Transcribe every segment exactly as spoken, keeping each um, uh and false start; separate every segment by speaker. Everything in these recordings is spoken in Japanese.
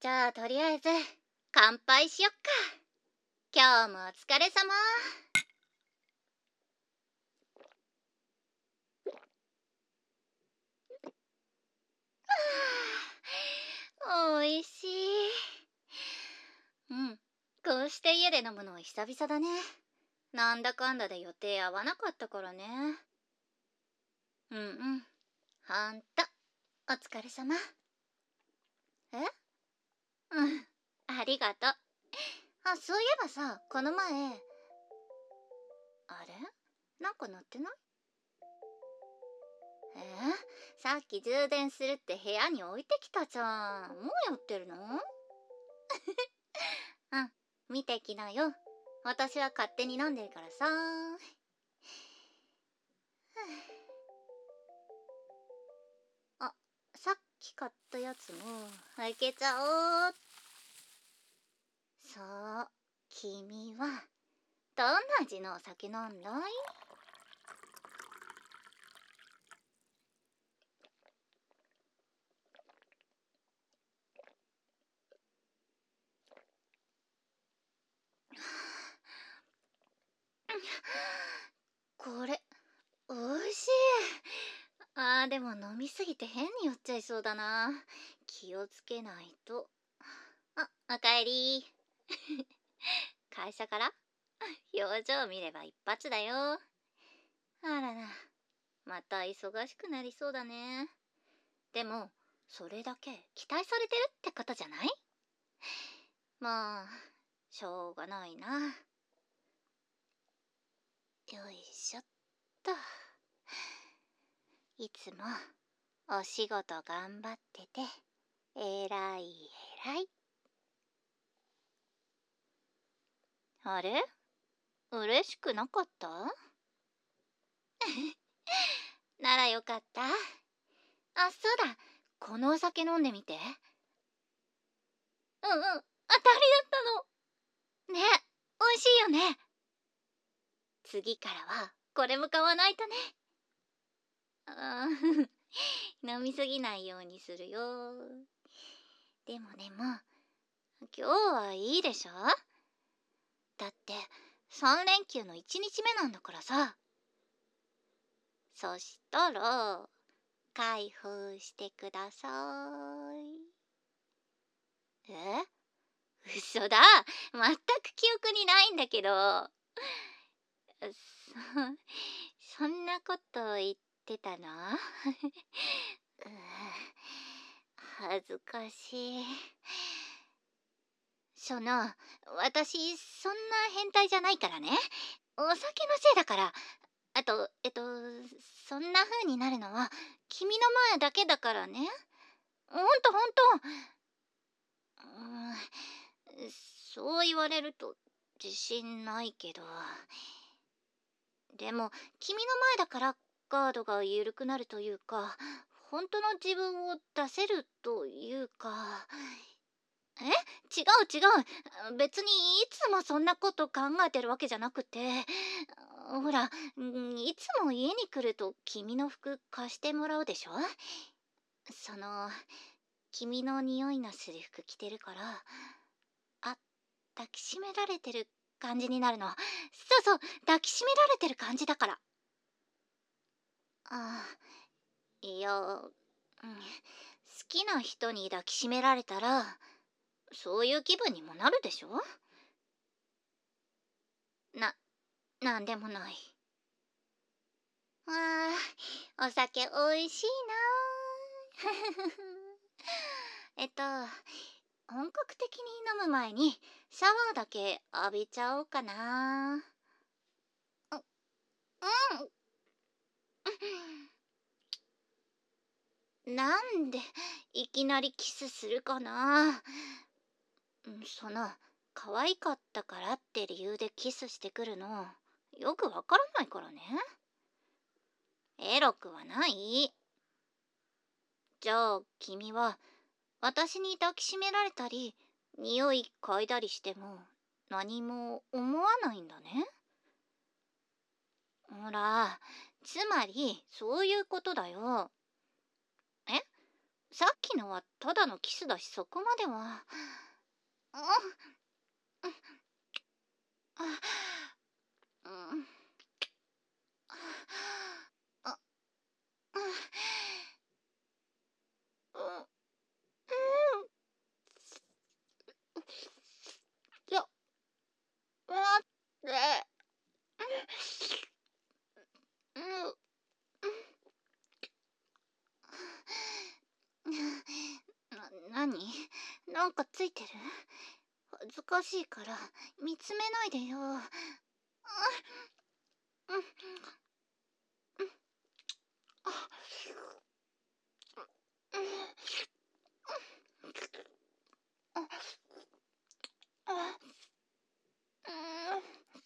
Speaker 1: じゃあとりあえず乾杯しよっか。今日もお疲れ様。おいしい。うん、こうして家で飲むの久々だね。なんだかんだで予定合わなかったからね。うんうん、ほんとお疲れ様。え？うん、ありがとう。あ、そういえばさ、この前、あれ？なんか鳴ってない？えー、さっき充電するって部屋に置いてきたじゃん。もうやってるの？うん、見てきなよ。私は勝手に飲んでるからさ。あ、さっき買ったやつも開けちゃおう。そう、君はどんな味のお酒なんだい？これ、おいしい。あー、でも飲みすぎて変に酔っちゃいそうだな。気をつけないと。あ、おかえり。会社から？表情見れば一発だよ。あらら、また忙しくなりそうだね。でも、それだけ期待されてるってことじゃない？まあ、しょうがないな。よいしょっと。いつもお仕事頑張ってて、えらいえらい。あれ？嬉しくなかった？ならよかった。あ、そうだ。このお酒飲んでみて。うんうん、当たりだったの。ね、美味しいよね。次からはこれも買わないとね。あー飲みすぎないようにするよ。でもでも、今日はいいでしょ？だってさん連休のいちにちめなんだからさ。そしたら開封してください。え？嘘だ。全く記憶にないんだけど。そ、そんなこと言ってたの？う恥ずかしい。その、私、そんな変態じゃないからね。お酒のせいだから。あと、えっと、そんな風になるのは、君の前だけだからね。ほんとほんと。うーん、そう言われると自信ないけど。でも、君の前だからガードが緩くなるというか、本当の自分を出せるというか。え？違う違う。別にいつもそんなこと考えてるわけじゃなくて、ほら、んいつも家に来ると君の服貸してもらうでしょ？その、君の匂いのする服着てるから、あ、抱きしめられてる感じになるの。そうそう、抱きしめられてる感じだから。ああ、いや、うん、好きな人に抱きしめられたら、そういう気分にもなるでしょ？な、なんでもない。あー、お酒おいしいなー。えっと、本格的に飲む前にシャワーだけ浴びちゃおうかな。う、うん。なんでいきなりキスするかな。うん、その、可愛かったからって理由でキスしてくるの、よくわからないからね。エロくはない。じゃあ君は私に抱きしめられたり匂い嗅いだりしても何も思わないんだね。ほら、つまりそういうことだよ。え？ さっきのはただのキスだし、そこまでは。あ、うん、あ、うん、あ、うん、うん、うん、いや、待って、うん、うん、な、なになんかついてる？恥ずかしいから見つめないでよ。あ、うん、うん、あ、うん、あ、あ、うん、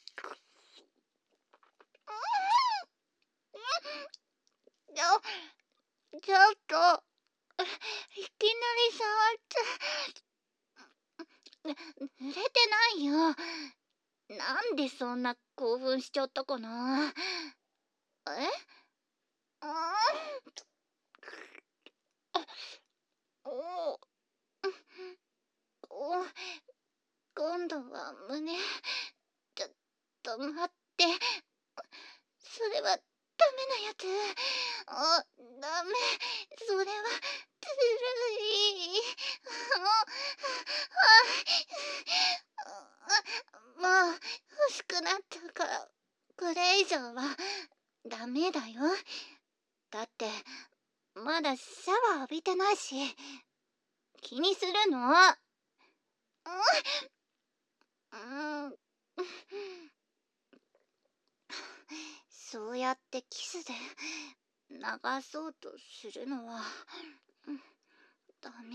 Speaker 1: ちょ、ちょっと、いきなり触っちゃ、ぬ濡れてないよ。なんでそんな興奮しちゃったかな。え、ああ、おお、お、今度は胸。ちょっと待って。それはダメなやつ。あ、ダメ。それはずるい。あ、あ、もう欲しくなったから、これ以上はダメだよ。だってまだシャワー浴びてないし。気にするの？うん、うん、そうやってキスで流そうとするのは、うん、ダメ。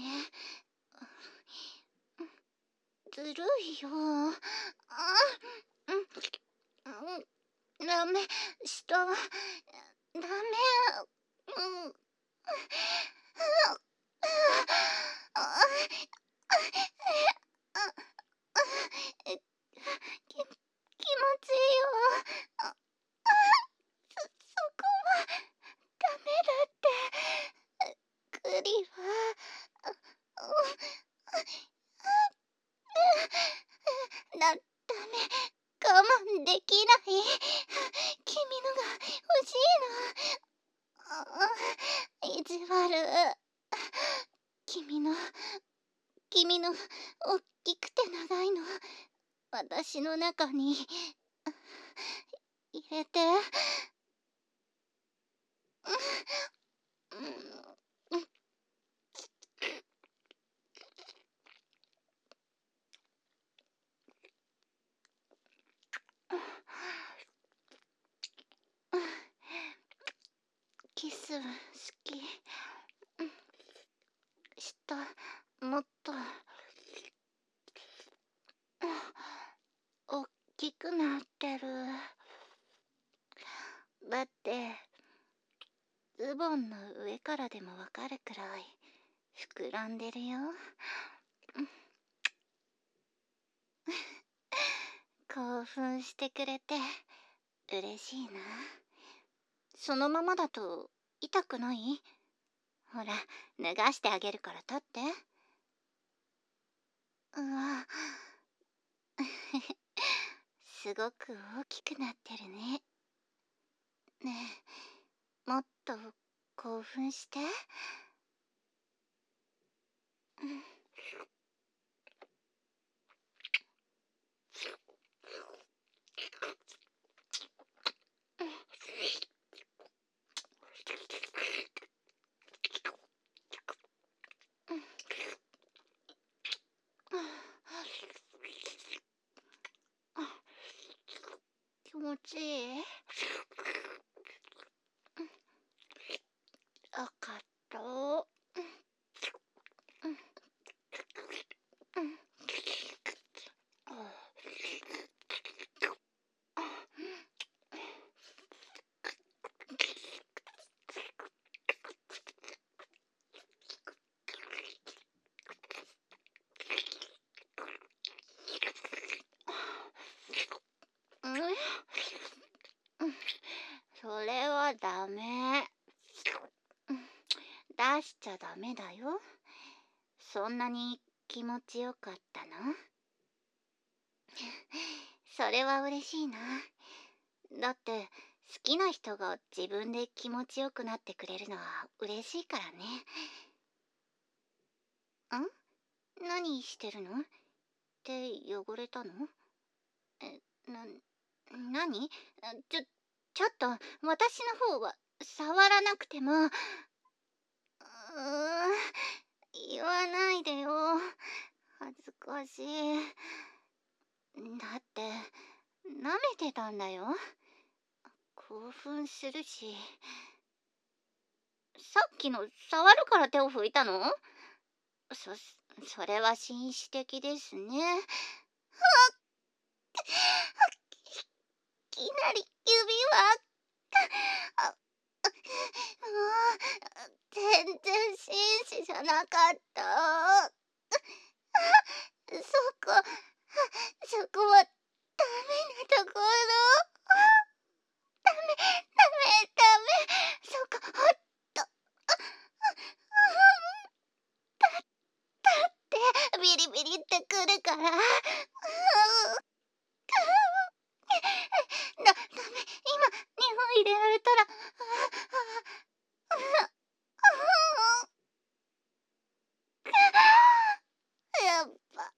Speaker 1: ずるいよ。あ、うん、うん、ダメ。下はダメ。うん。あ、き、気持ちいいよ。あ、そ、そこはダメだって。クリは、だ、ダメ。我慢できない。君のが欲しいの。あ、意地悪。君の、君の、おっきくて長いの、私の中に入れて。うん、うん、キス好き。下もっとおっきくなってる。だってズボンの上からでもわかるくらい膨らんでるよ。興奮してくれて嬉しいな。そのままだと痛くない？ほら、脱がしてあげるから立って。うわ、すごく大きくなってるね。ねえ、もっと興奮して。うん、気持ちいい？わかった。 しちゃダメだよ。そんなに気持ちよかったの？それは嬉しいな。だって好きな人が自分で気持ちよくなってくれるのは嬉しいからね。ん？何してるの？手汚れたの？え、な、何？ちょ、ちょっと私の方は触らなくても。うーん、言わないでよ。恥ずかしい。だって舐めてたんだよ。興奮するし。さっきの触るから手を拭いたの？そ、それは紳士的ですね。いきなり指輪。あ、もう、全然紳士じゃなかった。そこ、そこはダメなところ。ダメ、ダメ、ダメ。そこ、ほっと。だ、だってビリビリってくるから。だ、ダメ、今、にほん入れられたら。やっぱ。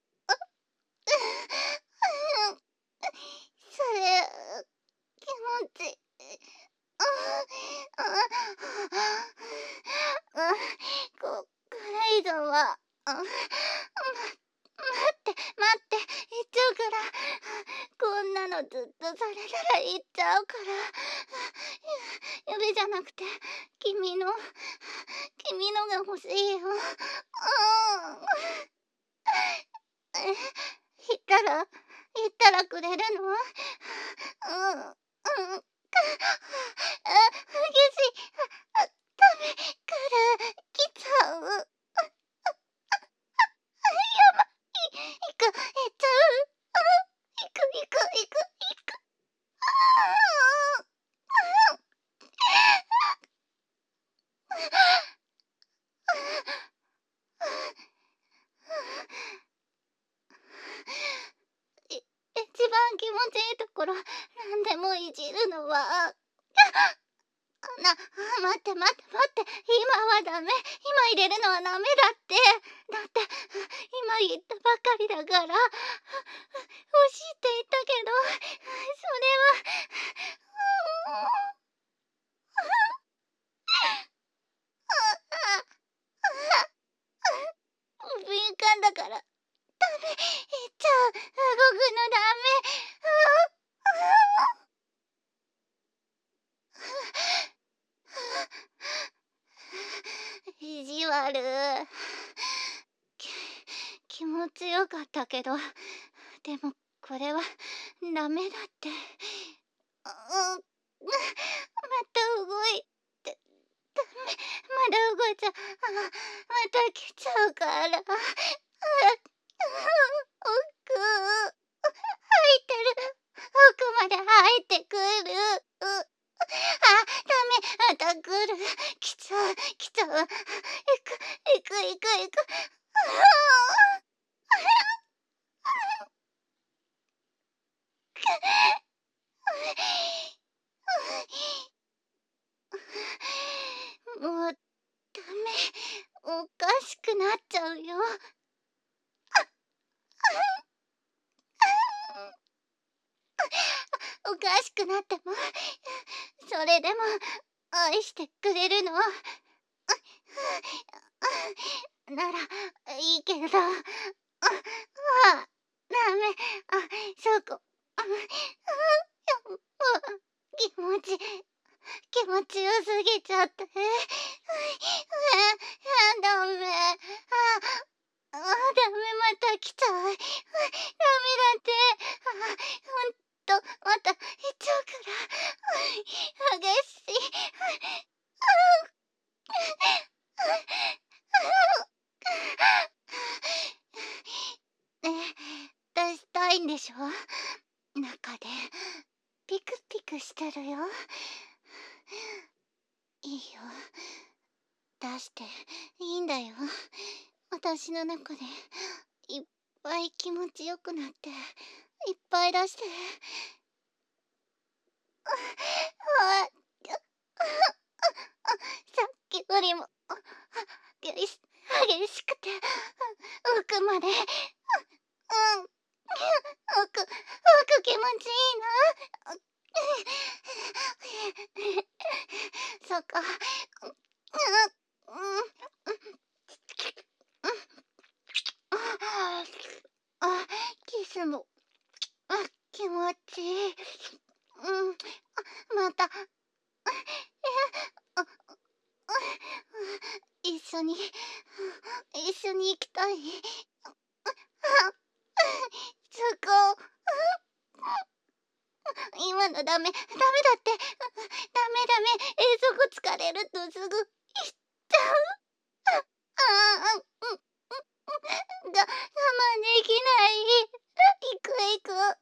Speaker 1: それ、気持ち。こ、これ以上は。ま、待って、待って、行っちゃうから。こんなのずっとされたら行っちゃうから。指じゃなくて、君の、君のが欲しいよ。うん。え、言ったら、言ったらくれるの？うん、うん。あ、激しい。あ、ダメ、来る、来ちゃう。やばい、行く、行っちゃう。行く、行く、行く、行く。い、一番気持ちいいところ、なんでもいじるのは。な、待って待って待って、今はダメ。今入れるのはダメだって。だって、今言ったばかりだから。欲しいって言ったけど、それは。敏感だから。ダメ、言っちゃう。動くのダメ。意地悪。き、気持ちよかったけど、でもこれはダメだって。うん、また動いて、ダメ、まだ動いちゃう。あ、また来ちゃうから。奥、入ってる。奥まで入ってくる。あ、ダメ、また来る。来ちゃう、来ちゃう。行く、行く、行く、行く。もうダメ、おかしくなっちゃうよ。おかしくなっても、それでも愛してくれるのならいいけど。あ、あ、ダメ、あ、そこ。あ、気持ち、気持ちよすぎちゃって。あ、ダメ。あ、あ、ダメ、また来ちゃう。ダメだって。あ、ほんと、また行っちゃうから。激しい。ねえ、出したいんでしょ？中でピクピクしてるよ。いいよ、出して。 いいんだよ。私の中でいっぱい気持ちよくなって、いっぱい出して。あ、さっきよりも激し激しくて奥まで、うん、奥奥気持ちいいな。そっか。うん、うん、あ、キスも、あ、気持ちいい。うん、あ、また、あ、一緒に一緒に行きたい。そこ、今のダメダメだって。ダメダメ、えそこ疲れるとすぐ行っちゃう。ああ、うん、が我慢できない。行く行く。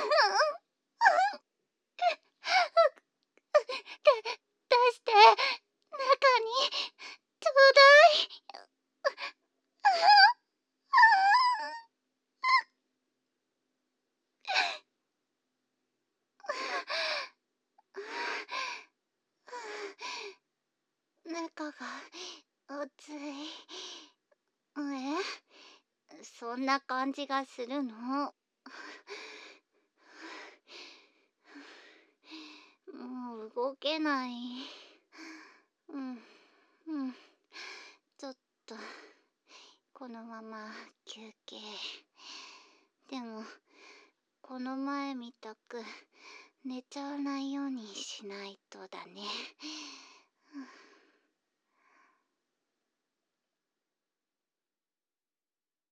Speaker 1: で出して、中にちょうだい。中が熱い。え、そんな感じがするの。もう動けない。うん、うん。ちょっとこのまま休憩。でもこの前みたく寝ちゃわないようにしないとだね。